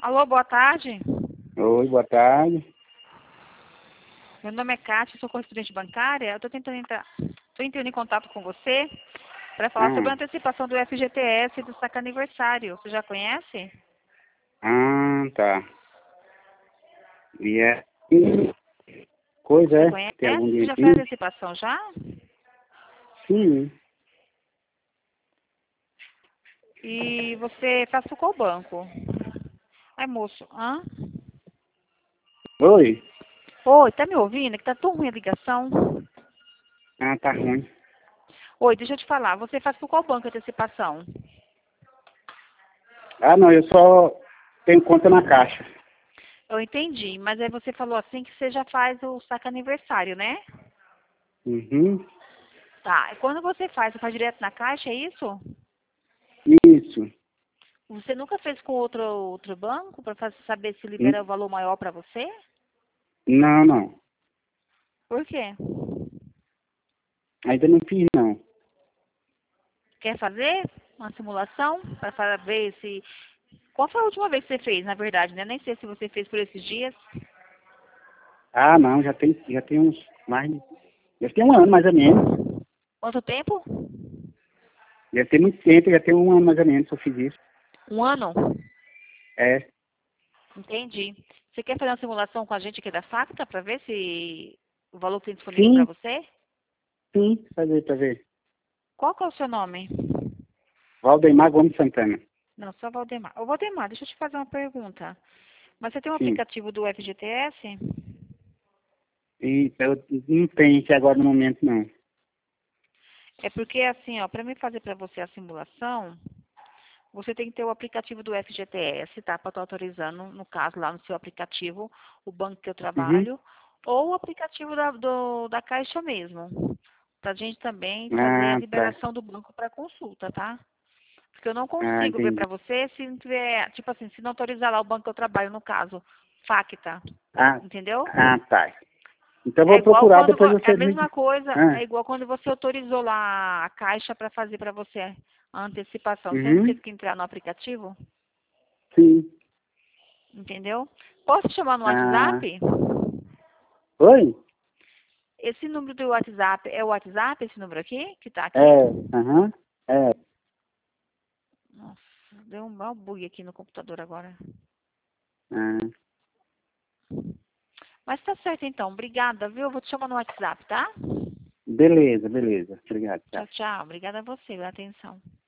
Alô, boa tarde. Oi, boa tarde. Meu nome é Kátia, sou correspondente bancária. Eu estou entrando em contato com você para falar sobre a Ah, antecipação do FGTS do saque aniversário. Você já conhece? tá. E é coisa, Você é? conhece? Tem algum Você já fez a dinheirinho? antecipação já? Sim. E você faz por qual banco? Ai, moço, hã? Oi? Oi, tá me ouvindo? Que tá tão ruim a ligação. Ah, tá ruim. Oi, deixa eu te falar. Você faz por qual banco a antecipação? Ah, não, eu só tenho conta na Caixa. Eu entendi, mas aí você falou assim que você já faz o saque aniversário, né? Uhum. Tá. E quando você faz direto na caixa, é isso? Isso. Você nunca fez com outro banco para saber se libera o N- valor maior para você? Não, não. Por quê? Ainda não fiz, não. Quer fazer uma simulação para saber se... Qual foi a última vez que você fez, na verdade, né? Nem sei se você fez por esses dias. Ah, não, já tem uns mais. Já tem um ano, mais ou menos. Quanto tempo? Já tem muito tempo, já tem um ano mais ou menos que eu fiz isso. Um ano? É. Entendi. Você quer fazer uma simulação com a gente aqui da fábrica para ver se o valor que tem disponível para Sim, você? sim. Fazer pra ver. Qual que é o seu nome? Valdemar Gomes Santana. Não, só Valdemar. Ô, Valdemar, deixa eu te fazer uma pergunta. Mas você tem um Sim. aplicativo do FGTS? E eu não tenho aqui agora no momento, não. É porque, assim, ó, para mim fazer para você a simulação, você tem que ter o aplicativo do FGTS, tá? Para estar autorizando, no caso, lá no seu aplicativo, o banco que eu Uhum. trabalho, ou o aplicativo da Caixa mesmo. Para a gente também fazer a Ah, tá. liberação do banco para consulta, tá? Porque eu não Ah, consigo ver entendi. para você se não tiver, tipo assim, se não autorizar lá o banco que eu trabalho, no caso, Facta, Ah, entendeu? tá. Então eu É vou igual procurar, quando depois é a você me... mesma coisa, é Ah, igual quando você autorizou lá a Caixa para fazer para você a antecipação. Você não uhum. teve que entrar no aplicativo, Sim. entendeu? Posso te chamar no Ah, WhatsApp? oi? Esse número do WhatsApp é o WhatsApp, esse número aqui, que está aqui? É, aham, é. Nossa, deu um mau bug aqui no computador agora. Ah, Mas tá certo então, obrigada, viu? Eu vou te chamar no WhatsApp, tá? beleza, beleza. Obrigado, tchau. Tchau, tchau. Obrigada a você pela atenção.